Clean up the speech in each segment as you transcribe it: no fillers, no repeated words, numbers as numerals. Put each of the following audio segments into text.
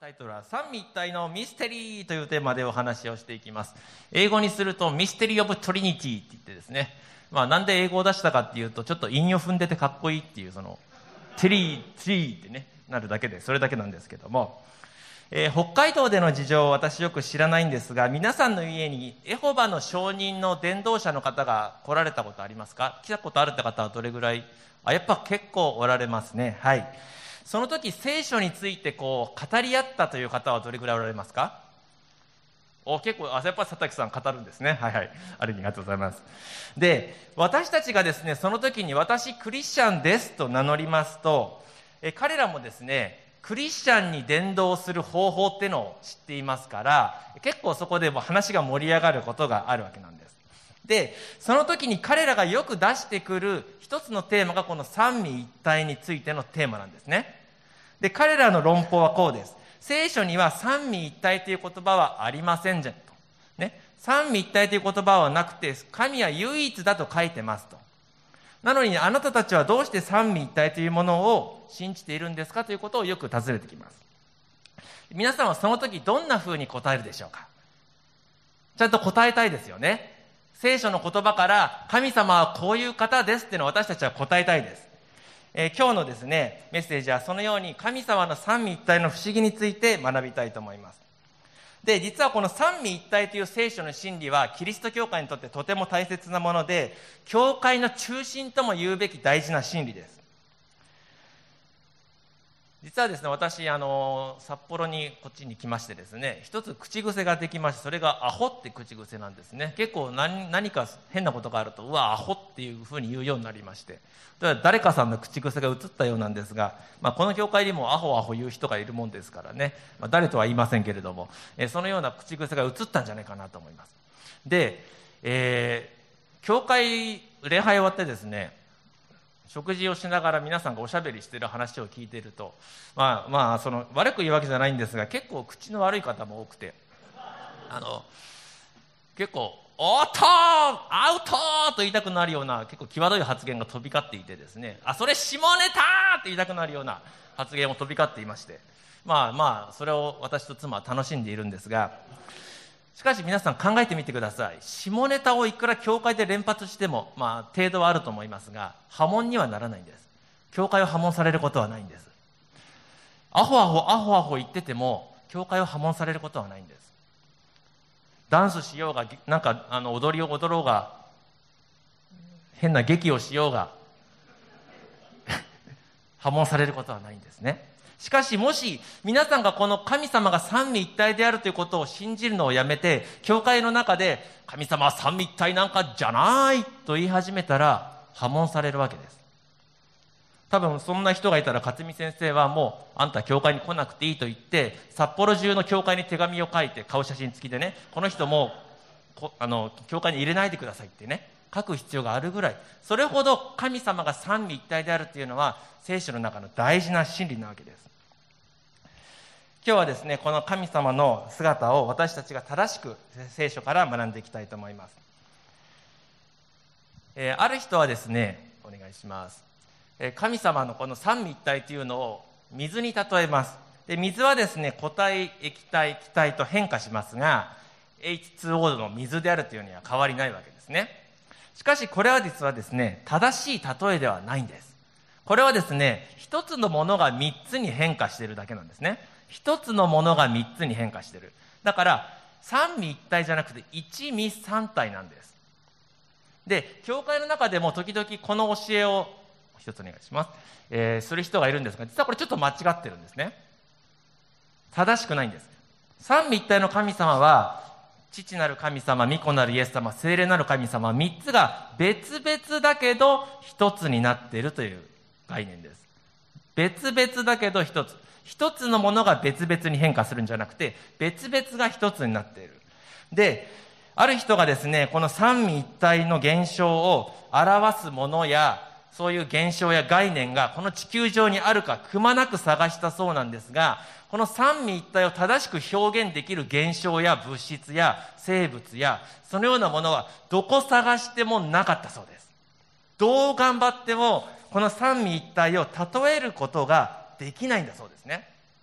タイトルは三位一体のミステリーというテーマでお話をしていきます。英語にするとミステリー・オブ・トリニティって言ってですね、なんで英語を出したかっていうと、ちょっと韻を踏んでてかっこいいっていう、そのテリーってねなるだけで、それだけなんですけども、北海道での事情を私よく知らないんですが、皆さんの家にエホバの証人の伝道者の方が来られたことありますか？来たことあるって方はどれぐらい？やっぱ結構おられますね。はい。その時聖書について語り合ったという方はどれぐらいおられますか？結構、やっぱり佐竹さん語るんですね。はいはい。ありがとうございます。で、私たちがですね、その時に私クリスチャンですと名乗りますと、彼らもですね、クリスチャンに伝道する方法っていうのを知っていますから、結構そこでも話が盛り上がることがあるわけなんです。で、その時に彼らがよく出してくる一つのテーマがこの三位一体についてのテーマなんですね。で、彼らの論法はこうです。聖書には三位一体という言葉はありませんじゃんと。ね。三位一体という言葉はなくて、神は唯一だと書いてますと。なのにあなたたちはどうして三位一体というものを信じているんですかということをよく尋ねてきます。皆さんはその時どんな風に答えるでしょうか？ちゃんと答えたいですよね。聖書の言葉から神様はこういう方ですっていうのを私たちは答えたいです。今日のですね、メッセージはそのように神様の三位一体の不思議について学びたいと思います。で、実はこの三位一体という聖書の真理はキリスト教会にとってとても大切なもので、教会の中心とも言うべき大事な真理です。実はですね、私札幌にこっちに来ましてですね、一つ口癖ができまして、それがアホって口癖なんですね。結構何か変なことがあると、うわアホっていうふうに言うようになりまして、誰かさんの口癖が移ったようなんですが、この教会にもアホアホ言う人がいるもんですからね、誰とは言いませんけれども、そのような口癖が移ったんじゃないかなと思います。で、教会礼拝終わってですね、食事をしながら皆さんがおしゃべりしている話を聞いていると、その悪く言うわけじゃないんですが、結構口の悪い方も多くて、結構おっとアウトと言いたくなるような結構際どい発言が飛び交っていてですね、それ下ネタって言いたくなるような発言も飛び交っていまして、それを私と妻は楽しんでいるんですが、しかし皆さん考えてみてください。下ネタをいくら教会で連発しても、程度はあると思いますが、破門にはならないんです。教会を破門されることはないんです。アホアホ言ってても教会を破門されることはないんです。ダンスしようが、踊りを踊ろうが、変な劇をしようが破門されることはないんですね。しかしもし皆さんがこの神様が三位一体であるということを信じるのをやめて、教会の中で神様は三位一体なんかじゃないと言い始めたら破門されるわけです。多分そんな人がいたら勝見先生はもうあんた教会に来なくていいと言って、札幌中の教会に手紙を書いて、顔写真付きでね、この人も教会に入れないでくださいってね、書く必要があるぐらい、それほど神様が三位一体であるというのは聖書の中の大事な真理なわけです。今日はですね、この神様の姿を私たちが正しく聖書から学んでいきたいと思います。ある人はですね、お願いします。神様のこの三位一体というのを水に例えます。で、水はですね、固体、液体、気体と変化しますが、H2O の水であるというには変わりないわけですね。しかしこれは実はですね、正しい例えではないんです。これはですね、一つのものが三つに変化しているだけなんですね。一つのものが三つに変化している。だから三位一体じゃなくて一味三体なんです。で、教会の中でも時々この教えを一つお願いします、する人がいるんですが、実はこれちょっと間違ってるんですね。正しくないんです。三位一体の神様は父なる神様、御子なるイエス様、聖霊なる神様、三つが別々だけど一つになっているという概念です。別々だけど一つ。一つのものが別々に変化するんじゃなくて、別々が一つになっている。で、ある人がですね、この三位一体の現象を表すものや、そういう現象や概念がこの地球上にあるかくまなく探したそうなんですが、この三位一体を正しく表現できる現象や物質や生物やそのようなものはどこ探してもなかったそうです。どう頑張ってもこの三位一体を例えることができないんだそうですね。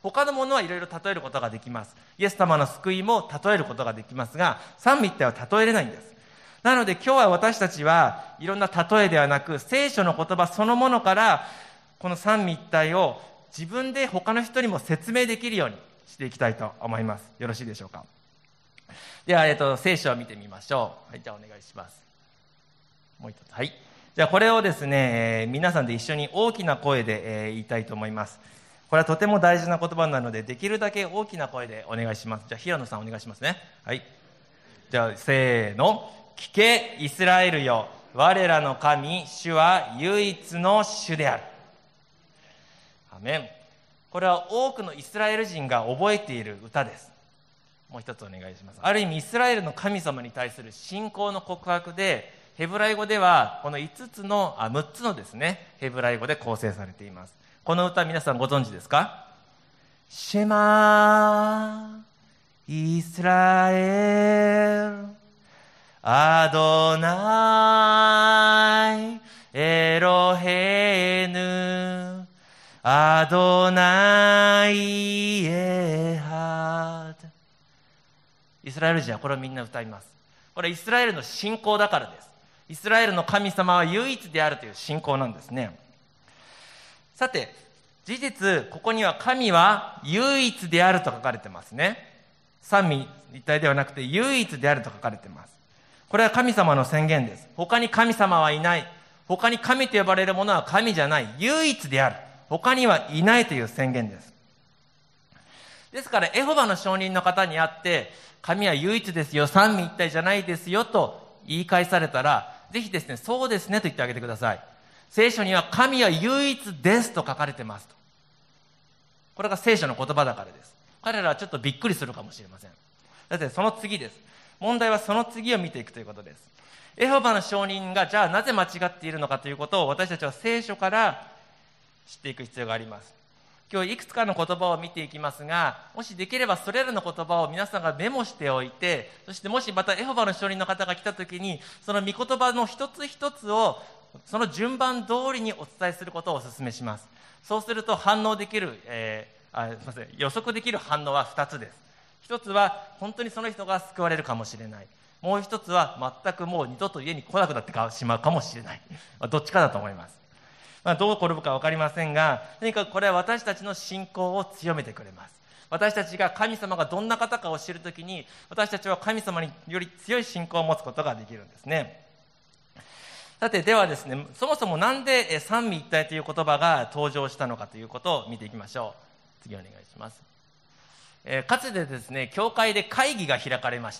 他のものはいろいろ例えることができます。イエス様の救いも例えることができますが、三位一体は例えれないんです。なので今日は私たちはいろんな例えではなく、聖書の言葉そのものからこの三位一体を自分で他の人にも説明できるようにしていきたいと思います。よろしいでしょうか。では、聖書を見てみましょう。はい、じゃあお願いします。もう一つ。はい。じゃあこれをですね、皆さんで一緒に大きな声で、言いたいと思います。これはとても大事な言葉なので、できるだけ大きな声でお願いします。じゃあ平野さんお願いしますね。はい。じゃあせーの。聞けイスラエルよ、我らの神主は唯一の主である。アメン。これは多くのイスラエル人が覚えている歌です。もう一つお願いします。ある意味イスラエルの神様に対する信仰の告白で、ヘブライ語ではこの6つのですね、ヘブライ語で構成されています。この歌皆さんご存知ですか？シェマイスラエルアドナイエロヘヌアドナイエハド。イスラエル人はこれをみんな歌います。これはイスラエルの信仰だからです。イスラエルの神様は唯一であるという信仰なんですね。さて、事実ここには神は唯一であると書かれてますね。三位一体ではなくて唯一であると書かれています。これは神様の宣言です。他に神様はいない。他に神と呼ばれるものは神じゃない。唯一である。他にはいないという宣言です。ですからエホバの証人の方に会って神は唯一ですよ、三位一体じゃないですよと言い返されたら、ぜひですね、そうですねと言ってあげてください。聖書には神は唯一ですと書かれてますと。これが聖書の言葉だからです。彼らはちょっとびっくりするかもしれません。だってその次です。問題はその次を見ていくということです。エホバの証人がじゃあなぜ間違っているのかということを私たちは聖書から知っていく必要があります。今日いくつかの言葉を見ていきますが、もしできればそれらの言葉を皆さんがメモしておいて、そしてもしまたエホバの証人の方が来たときに、その御言葉の一つ一つをその順番通りにお伝えすることをお勧めします。そうすると反応できる、予測できる反応は2つです。一つは本当にその人が救われるかもしれない。もう一つは全くもう二度と家に来なくなってしまうかもしれない。どっちかだと思います。どう転ぶか分かりませんが、とにかくこれは私たちの信仰を強めてくれます。私たちが神様がどんな方かを知るときに、私たちは神様により強い信仰を持つことができるんですね。さて、ではですね、そもそもなんで三位一体という言葉が登場したのかということを見ていきましょう。次お願いします。かつてですね、教会で会議が開かれました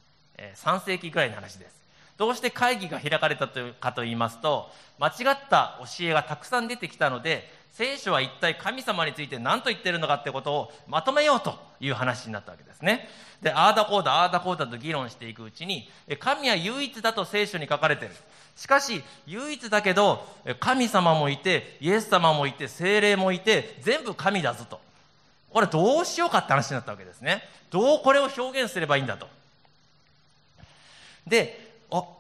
。3世紀ぐらいの話です。どうして会議が開かれたかと言いますと、間違った教えがたくさん出てきたので、聖書は一体神様について何と言っているのかってことをまとめようという話になったわけですね。で、ああだこうだと議論していくうちに、神は唯一だと聖書に書かれている。しかし唯一だけど神様もいてイエス様もいて聖霊もいて全部神だぞと。これどうしようかって話になったわけですね。どうこれを表現すればいいんだと。で、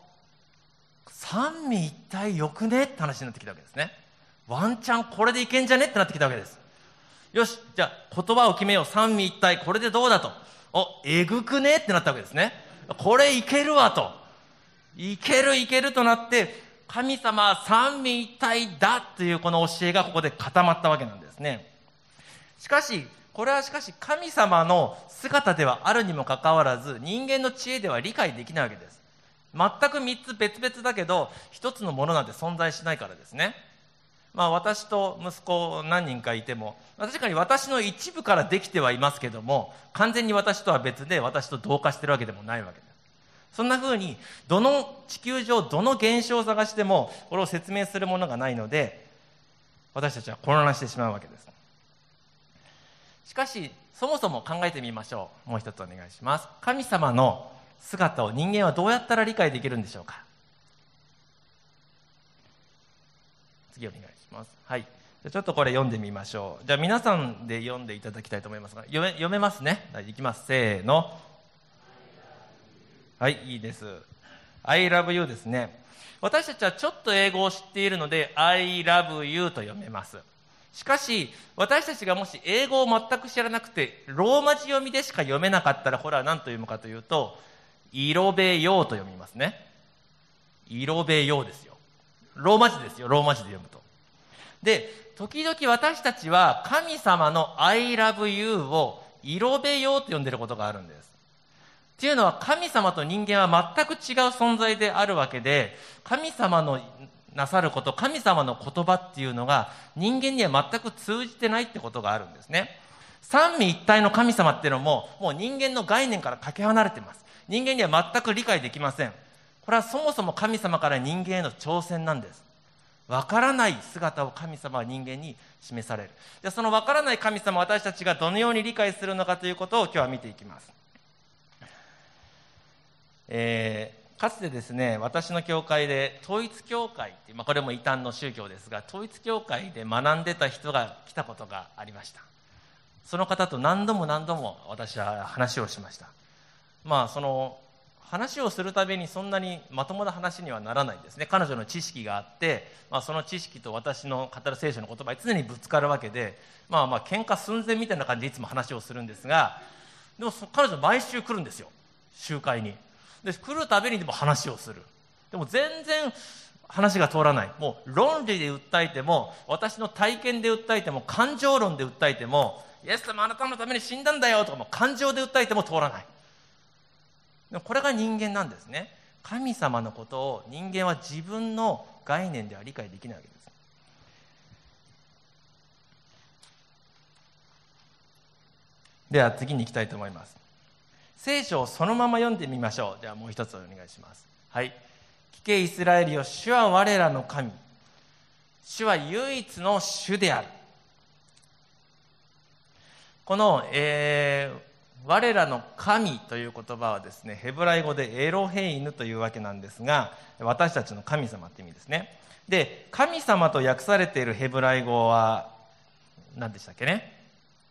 三位一体よくねって話になってきたわけですね。ワンチャンこれでいけんじゃねってなってきたわけです。よし、じゃあ言葉を決めよう。三位一体これでどうだと。えぐくねってなったわけですね。これいけるわと。いけるとなって、神様は三位一体だというこの教えがここで固まったわけなんですね。これは神様の姿ではあるにもかかわらず、人間の知恵では理解できないわけです。全く3つ別々だけど1つのものなんて存在しないからですね。私と息子何人かいても、確かに私の一部からできてはいますけども、完全に私とは別で私と同化しているわけでもないわけです。そんな風に地球上どの現象を探してもこれを説明するものがないので、私たちは混乱してしまうわけです。しかしそもそも考えてみましょう。もう一つお願いします。神様の姿を人間はどうやったら理解できるんでしょうか。次お願いします。はい。じゃあちょっとこれ読んでみましょう。じゃあ皆さんで読んでいただきたいと思いますが、読めますね。いきます。せーの。はい、いいです。I love you ですね。私たちはちょっと英語を知っているので I love you と読めます。 しかし私たちがもし英語を全く知らなくてローマ字読みでしか読めなかったら、これは何と読むかというと、イロベヨーと読みますね。イロベヨーですよ。ローマ字ですよ。ローマ字で読むと。で、時々私たちは神様の I love you をイロベヨーと呼んでいることがあるんです。っていうのは、神様と人間は全く違う存在であるわけで、神様のなさること、神様の言葉っていうのが人間には全く通じてないってことがあるんですね。三位一体の神様っていうのも、もう人間の概念からかけ離れています。人間には全く理解できません。これはそもそも神様から人間への挑戦なんです。わからない姿を神様は人間に示される。じゃあそのわからない神様を私たちがどのように理解するのかということを今日は見ていきます。かつてですね、私の教会で統一教会っていう、これも異端の宗教ですが、統一教会で学んでた人が来たことがありました。その方と何度も私は話をしました。その話をするたびにそんなにまともな話にはならないんですね。彼女の知識があって、その知識と私の語る聖書の言葉に常にぶつかるわけで、喧嘩寸前みたいな感じでいつも話をするんですが、でも彼女毎週来るんですよ、集会に。で来るたびにでも話をする。でも全然話が通らない。もう論理で訴えても、私の体験で訴えても、感情論で訴えても、イエス様あなたのために死んだんだよとか、もう感情で訴えても通らない。でもこれが人間なんですね。神様のことを人間は自分の概念では理解できないわけです。では次に行きたいと思います。聖書をそのまま読んでみましょう。ではもう一つお願いします。はい。聞けイスラエルよ、主は我らの神。主は唯一の主である。この、我らの神という言葉はですね、ヘブライ語でエロヘイヌというわけなんですが、私たちの神様って意味ですね。で、神様と訳されているヘブライ語は何でしたっけね。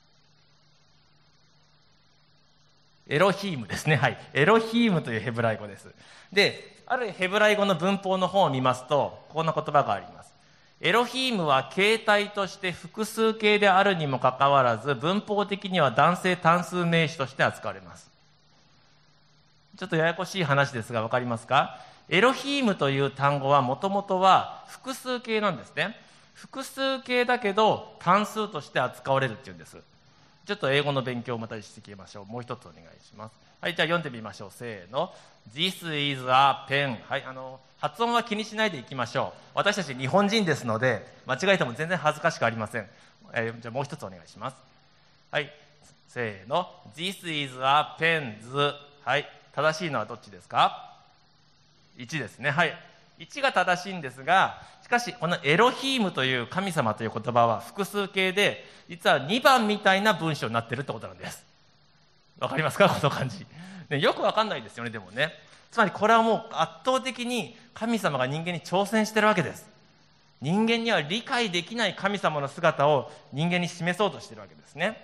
エロヒームですね。はい。エロヒームというヘブライ語です。で、あるヘブライ語の文法の方を見ますと、こんな言葉があります。エロヒームは形態として複数形であるにもかかわらず、文法的には男性単数名詞として扱われます。ちょっとややこしい話ですが分かりますか？エロヒームという単語はもともとは複数形なんですね。複数形だけど単数として扱われるっていうんです。ちょっと英語の勉強をまたしていきましょう。もう一つお願いします。はい、じゃあ読んでみましょう。せーの。This is a pen。はい、発音は気にしないでいきましょう。私たち日本人ですので、間違えても全然恥ずかしくありません。じゃあもう一つお願いします。はい、せーの。This is a pen。はい、正しいのはどっちですか？1ですね。はい。1が正しいんですが、しかしこのエロヒームという神様という言葉は複数形で、実は2番みたいな文章になっているってことなんです。わかりますか？この感じ、ね、よくわかんないですよね。でもね、つまりこれはもう圧倒的に神様が人間に挑戦してるわけです。人間には理解できない神様の姿を人間に示そうとしているわけですね。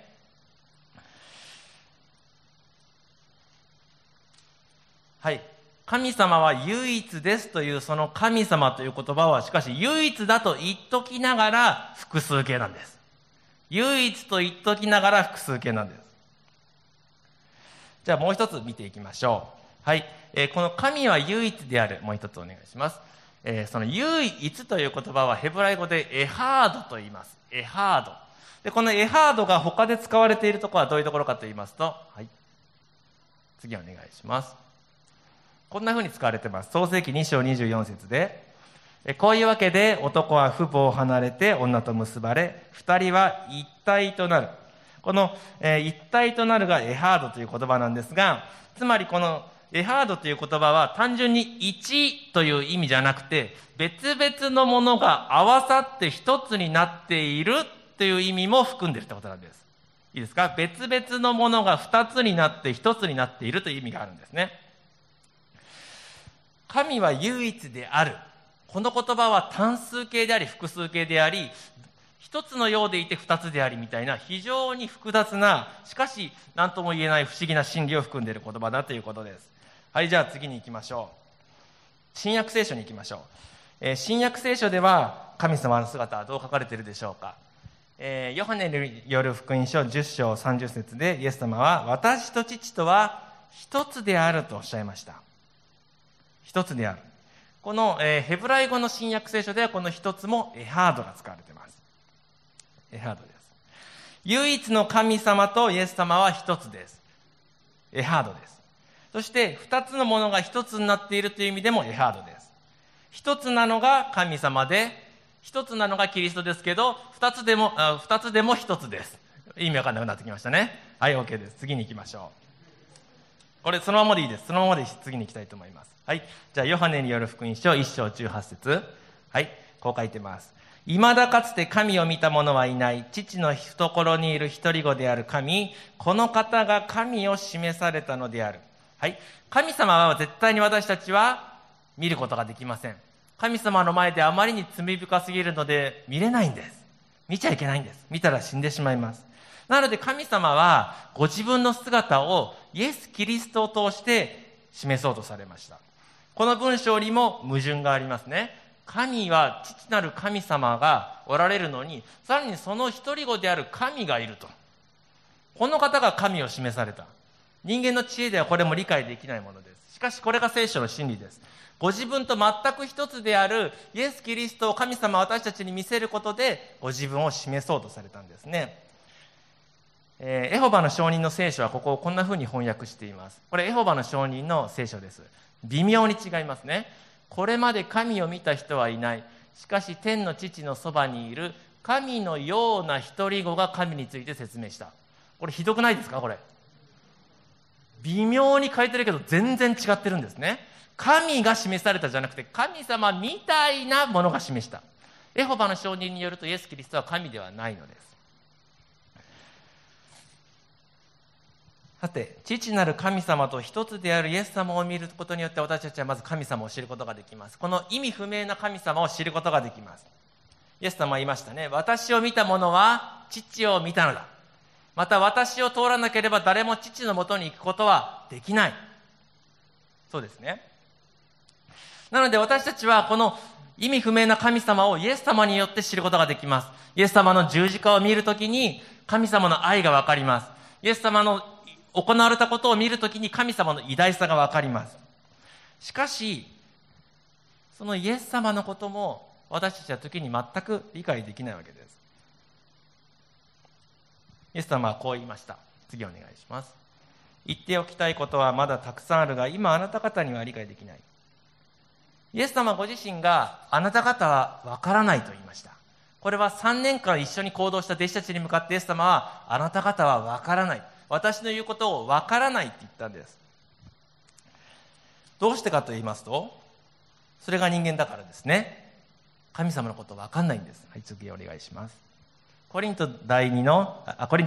はい。神様は唯一ですというその神様という言葉はしかし唯一だと言っときながら複数形なんです。唯一と言っときながら複数形なんです。じゃあもう一つ見ていきましょう。はい。この神は唯一である。もう一つお願いします。その唯一という言葉はヘブライ語でエハードと言います。エハード。で、このエハードが他で使われているところはどういうところかと言いますと、はい。次お願いします。こんな風に使われています。創世記2章24節で、こういうわけで男は父母を離れて女と結ばれ、二人は一体となる。この、一体となるがエハードという言葉なんですが、つまりこのエハードという言葉は単純に一という意味じゃなくて、別々のものが合わさって一つになっているという意味も含んでいるということなんです。いいですか？別々のものが二つになって一つになっているという意味があるんですね。神は唯一である。この言葉は単数形であり複数形であり、一つのようでいて二つでありみたいな非常に複雑な、しかし何とも言えない不思議な真理を含んでいる言葉だということです。はい、じゃあ次に行きましょう。新約聖書に行きましょう。新約聖書では神様の姿はどう書かれているでしょうか。 ヨハネによる福音書10章30節でイエス様は私と父とは一つであるとおっしゃいました。一つである。この、ヘブライ語の新約聖書ではこの一つもエハードが使われています。エハードです。唯一の神様とイエス様は一つです。エハードです。そして二つのものが一つになっているという意味でもエハードです。一つなのが神様で、一つなのがキリストですけど、二つでも一つです。意味わかんなくなってきましたね。はい、OK です。次に行きましょう。これそのままでいいです。そのままで次に行きたいと思います。はい。じゃあヨハネによる福音書1章18節。はい。こう書いてます。未だかつて神を見た者はいない。父の懐にいる一人子である神。この方が神を示されたのである。はい。神様は絶対に私たちは見ることができません。神様の前であまりに罪深すぎるので見れないんです。見ちゃいけないんです。見たら死んでしまいます。なので神様はご自分の姿をイエス・キリストを通して示そうとされました。この文章にも矛盾がありますね。神は父なる神様がおられるのに、さらにその一人子である神がいると。この方が神を示された。人間の知恵ではこれも理解できないものです。しかしこれが聖書の真理です。ご自分と全く一つであるイエス・キリストを神様は私たちに見せることでご自分を示そうとされたんですね。エホバの証人の聖書はここをこんな風に翻訳しています。これエホバの証人の聖書です。微妙に違いますね。これまで神を見た人はいない。しかし天の父のそばにいる神のような一人子が神について説明した。これひどくないですか？これ微妙に書いてるけど全然違ってるんですね。神が示されたじゃなくて神様みたいなものが示した。エホバの証人によるとイエス・キリストは神ではないのです。さて、父なる神様と一つであるイエス様を見ることによって私たちはまず神様を知ることができます。この意味不明な神様を知ることができます。イエス様は言いましたね。私を見た者は父を見たのだ。また私を通らなければ誰も父のもとに行くことはできない。そうですね。なので私たちはこの意味不明な神様をイエス様によって知ることができます。イエス様の十字架を見るときに神様の愛がわかります。イエス様の行われたことを見るときに神様の偉大さがわかります。しかし、そのイエス様のことも私たちは時に全く理解できないわけです。イエス様はこう言いました。次お願いします。言っておきたいことはまだたくさんあるが、今あなた方には理解できない。イエス様ご自身があなた方はわからないと言いました。これは3年間一緒に行動した弟子たちに向かってイエス様はあなた方はわからない。私の言うことをわからないって言ったんです。どうしてかと言いますと、それが人間だからですね。神様のことわかんないんです。はい、次お願いします。コリント第1の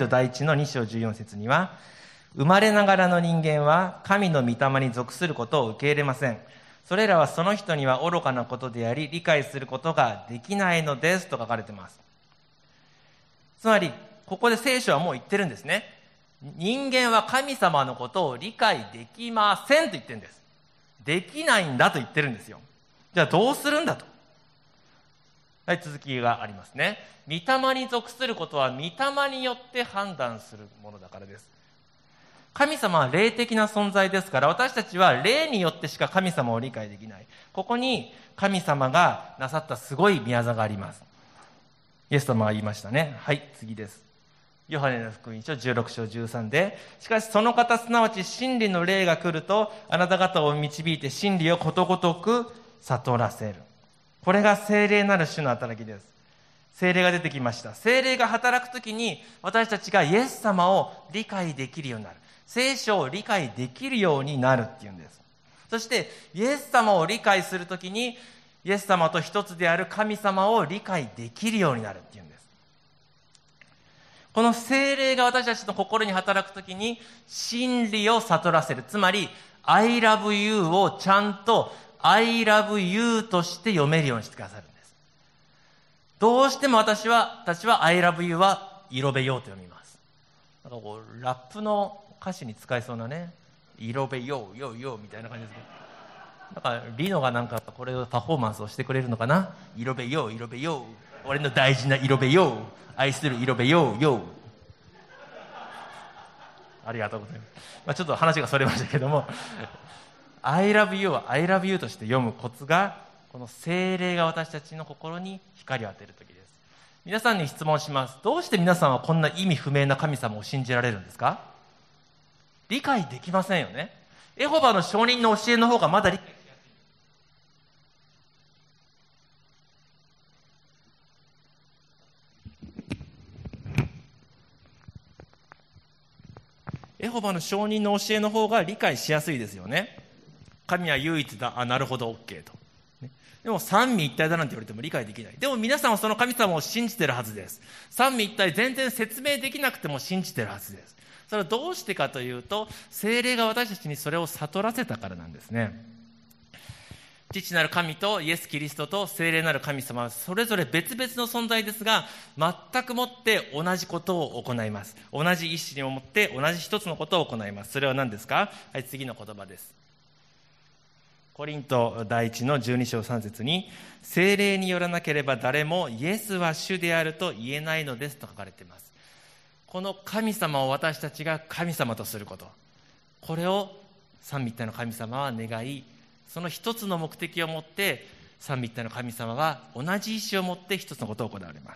2章14節には、生まれながらの人間は神の御霊に属することを受け入れません。それらはその人には愚かなことであり、理解することができないのですと書かれています。つまり、ここで聖書はもう言ってるんですね。人間は神様のことを理解できませんと言ってるんです。できないんだと言ってるんですよ。じゃあどうするんだと。はい、続きがありますね。御霊に属することは御霊によって判断するものだからです。神様は霊的な存在ですから、私たちは霊によってしか神様を理解できない。ここに神様がなさったすごい宮座があります。イエス様は言いましたね。はい、次です。ヨハネの福音書16章13で、しかしその方すなわち真理の霊が来ると、あなた方を導いて真理をことごとく悟らせる。これが聖霊なる主の働きです。聖霊が出てきました。聖霊が働くときに私たちがイエス様を理解できるようになる。聖書を理解できるようになるっていうんです。そしてイエス様を理解するときにイエス様と一つである神様を理解できるようになるっていうんです。この聖霊が私たちの心に働くときに真理を悟らせる。つまり I love you をちゃんと I love you として読めるようにしてくださるんです。どうしても私たちは I love you は色べようと読みます。なんかこうラップの歌詞に使えそうなね、色べようよよみたいな感じですけど、なんかリノがなんかこれをパフォーマンスをしてくれるのかな。色べよう色べよう俺の大事な色部よ、愛する色部よ。ありがとうございます。ちょっと話がそれましたけどもI love you は I love you として読むコツが、この聖霊が私たちの心に光を当てるときです。皆さんに質問します。どうして皆さんはこんな意味不明な神様を信じられるんですか？理解できませんよね。エホバの証人の教えの方がまだ理解しやすい。エホバの証人の教えの方が理解しやすいですよね。神は唯一だ、なるほど OK と。でも三位一体だなんて言われても理解できない。でも皆さんはその神様を信じているはずです。三位一体全然説明できなくても信じているはずです。それはどうしてかというと、聖霊が私たちにそれを悟らせたからなんですね。父なる神とイエス・キリストと聖霊なる神様はそれぞれ別々の存在ですが、全くもって同じことを行います。同じ意志を持って同じ一つのことを行います。それは何ですか？はい、次の言葉です。コリント第1の12章3節に、聖霊によらなければ誰もイエスは主であると言えないのですと書かれています。この神様を私たちが神様とすること、これを三位一体の神様は願い、その一つの目的を持って三位一体の神様は同じ意志を持って一つのことを行われます。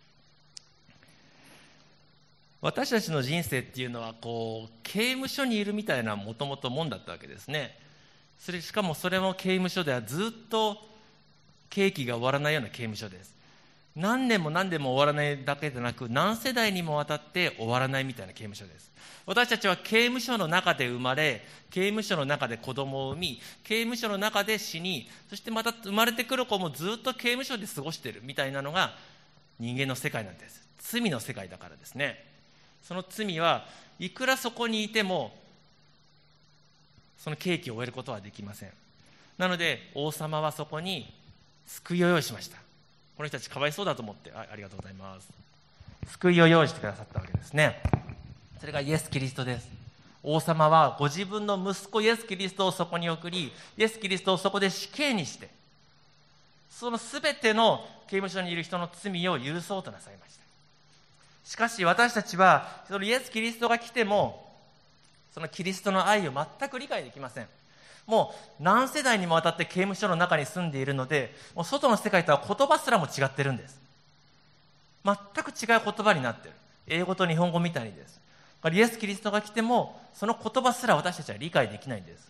私たちの人生っていうのは刑務所にいるみたいなもともともんだったわけですね。しかもそれも刑務所ではずっと刑期が終わらないような刑務所です。何年も何年も終わらないだけでなく、何世代にもわたって終わらないみたいな刑務所です。私たちは刑務所の中で生まれ、刑務所の中で子供を産み、刑務所の中で死に、そしてまた生まれてくる子もずっと刑務所で過ごしているみたいなのが人間の世界なんです。罪の世界だからですね。その罪はいくらそこにいてもその刑期を終えることはできません。なので王様はそこに救いを用意しました。この人たちかわいそうだと思って、ありがとうございます。救いを用意してくださったわけですね。それがイエス・キリストです。王様はご自分の息子イエス・キリストをそこに送り、イエス・キリストをそこで死刑にして、そのすべての刑務所にいる人の罪を許そうとなさいました。しかし私たちはそのイエス・キリストが来てもそのキリストの愛を全く理解できません。もう何世代にもわたって刑務所の中に住んでいるので、もう外の世界とは言葉すらも違ってるんです。全く違う言葉になっている。英語と日本語みたいにです。イエス・キリストが来てもその言葉すら私たちは理解できないんです。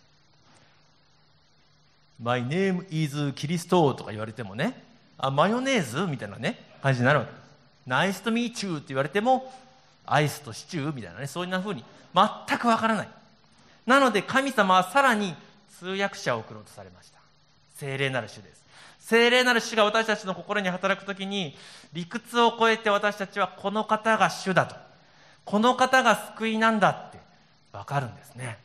My name is キリストとか言われてもね、マヨネーズみたいなね感じになるわけです。Nice to meet you って言われてもアイスとシチューみたいなね、そういうふうに全くわからない。なので神様はさらに通訳者を送ろうとされました。聖霊なる主です。聖霊なる主が私たちの心に働くときに、理屈を超えて私たちはこの方が主だと、この方が救いなんだってわかるんですね。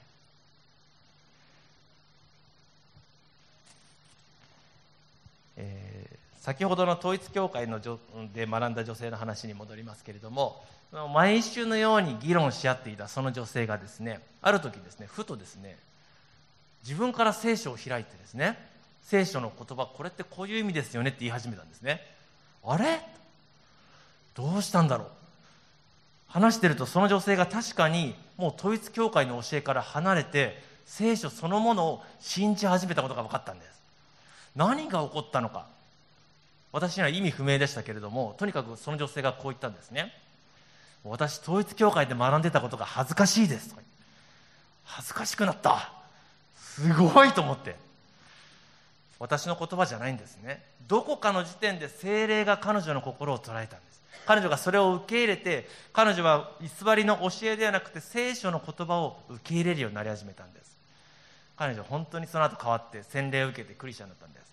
先ほどの統一教会で学んだ女性の話に戻りますけれども、毎週のように議論し合っていたその女性がですね、ある時ですね、ふとですね、自分から聖書を開いてですね、聖書の言葉、これってこういう意味ですよねって言い始めたんですね。あれ？どうしたんだろう。話してるとその女性が確かにもう統一教会の教えから離れて聖書そのものを信じ始めたことが分かったんです。何が起こったのか、私には意味不明でしたけれども、とにかくその女性がこう言ったんですね。私統一教会で学んでたことが恥ずかしいですとか。恥ずかしくなった、すごいと思って。私の言葉じゃないんですね。どこかの時点で聖霊が彼女の心を捉えたんです。彼女がそれを受け入れて、彼女は偽りの教えではなくて聖書の言葉を受け入れるようになり始めたんです。彼女は本当にその後変わって洗礼を受けてクリスチャンだったんです。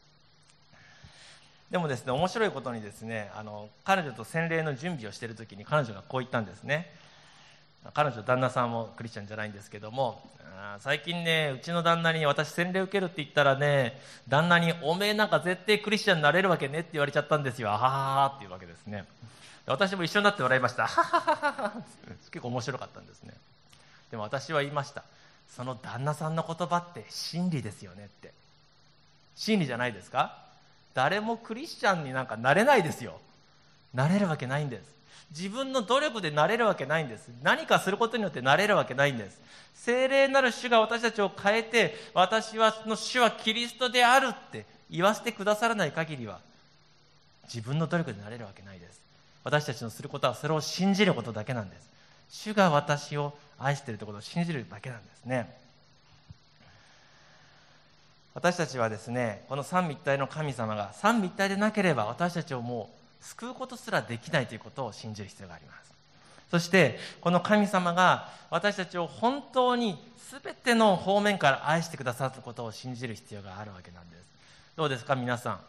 でもですね、面白いことにですね、彼女と洗礼の準備をしている時に彼女がこう言ったんですね。彼女旦那さんもクリスチャンじゃないんですけども、最近ね、うちの旦那に私洗礼受けるって言ったらね、旦那におめえなんか絶対クリスチャンになれるわけねって言われちゃったんですよ。はははっていうわけですね。私も一緒になって笑いました。はははは。結構面白かったんですね。でも私は言いました。その旦那さんの言葉って真理ですよねって。真理じゃないですか？ 誰もクリスチャンになんかなれないですよ。なれるわけないんです。自分の努力でなれるわけないんです。何かすることによってなれるわけないんです。聖霊なる主が私たちを変えて、私の主はキリストであるって言わせてくださらない限りは、自分の努力でなれるわけないです。私たちのすることはそれを信じることだけなんです。主が私を愛しているということを信じるだけなんですね。私たちはですね、この三位一体の神様が三位一体でなければ私たちをもう救うことすらできないということを信じる必要があります。そしてこの神様が私たちを本当に全ての方面から愛してくださることを信じる必要があるわけなんです。どうですか皆さん。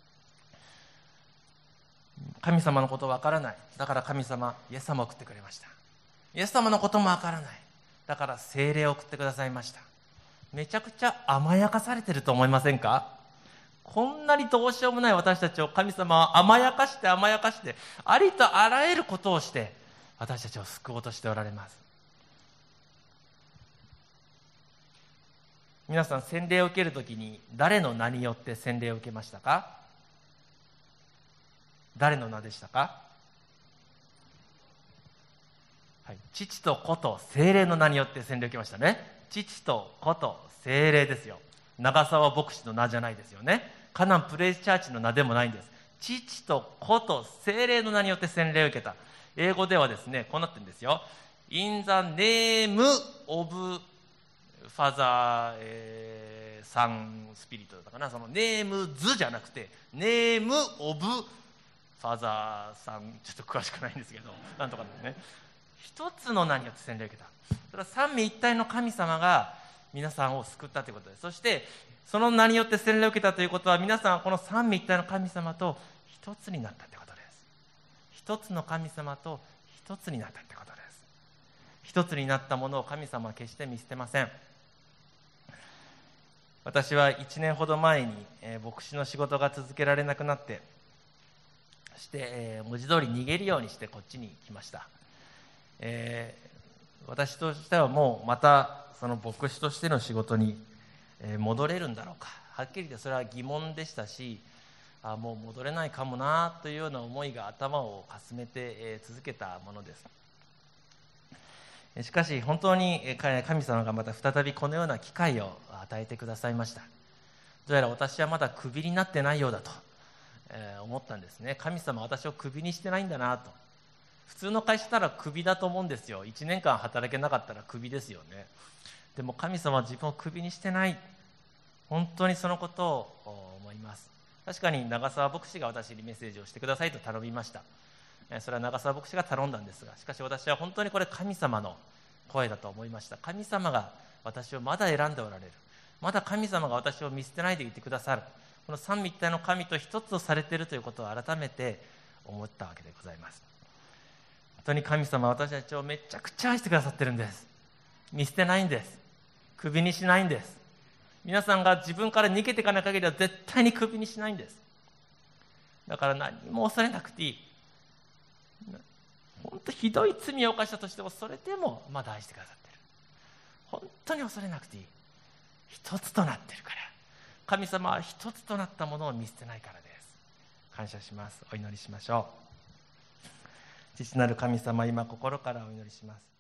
神様のことわからない。だから神様、イエス様を送ってくれました。イエス様のこともわからない。だから聖霊を送ってくださいました。めちゃくちゃ甘やかされてると思いませんか？こんなにどうしようもない私たちを神様は甘やかして甘やかして、ありとあらゆることをして私たちを救おうとしておられます。皆さん、洗礼を受けるときに誰の名によって洗礼を受けましたか？誰の名でしたか？はい、父と子と聖霊の名によって洗礼を受けましたね。父と子と聖霊ですよ。長澤牧師の名じゃないですよね。カナンプレイスチャーチの名でもないんです。父と子と聖霊の名によって洗礼を受けた。英語ではですね、こうなってるんですよ。In the name of Father、Son、Spirit だったかな。そのネームズじゃなくて、ネームオブファザーさん、ちょっと詳しくないんですけど、なんとかですね。一つの名によって洗礼を受けた。それは三位一体の神様が皆さんを救ったということです。そしてその名によって洗礼を受けたということは、皆さんはこの三位一体の神様と一つになったということです。一つの神様と一つになったということです。一つになったものを神様は決して見捨てません。私は1年ほど前に、牧師の仕事が続けられなくなって、そして、文字通り逃げるようにしてこっちに来ました。私としてはもうまたその牧師としての仕事に戻れるんだろうか、はっきり言ってそれは疑問でしたし、もう戻れないかもなというような思いが頭をかすめて続けたものです。しかし本当に神様がまた再びこのような機会を与えてくださいました。どうやら私はまだクビになってないようだと思ったんですね。神様は私をクビにしてないんだなと。普通の会社ならクビだと思うんですよ。1年間働けなかったらクビですよね。でも神様は自分をクビにしてない。本当にそのことを思います。確かに長澤牧師が私にメッセージをしてくださいと頼みました。それは長澤牧師が頼んだんですが、しかし私は本当にこれ神様の声だと思いました。神様が私をまだ選んでおられる。まだ神様が私を見捨てないでいてくださる。この三位一体の神と一つをされているということを改めて思ったわけでございます。本当に神様は私たちをめちゃくちゃ愛してくださってるんです。見捨てないんです。クビにしないんです。皆さんが自分から逃げていかない限りは絶対にクビにしないんです。だから何も恐れなくていい。本当ひどい罪を犯したとしてもそれでもまだ愛してくださっている。本当に恐れなくていい。一つとなっているから。神様は一つとなったものを見捨てないからです。感謝します。お祈りしましょう。父なる神様、今心からお祈りします。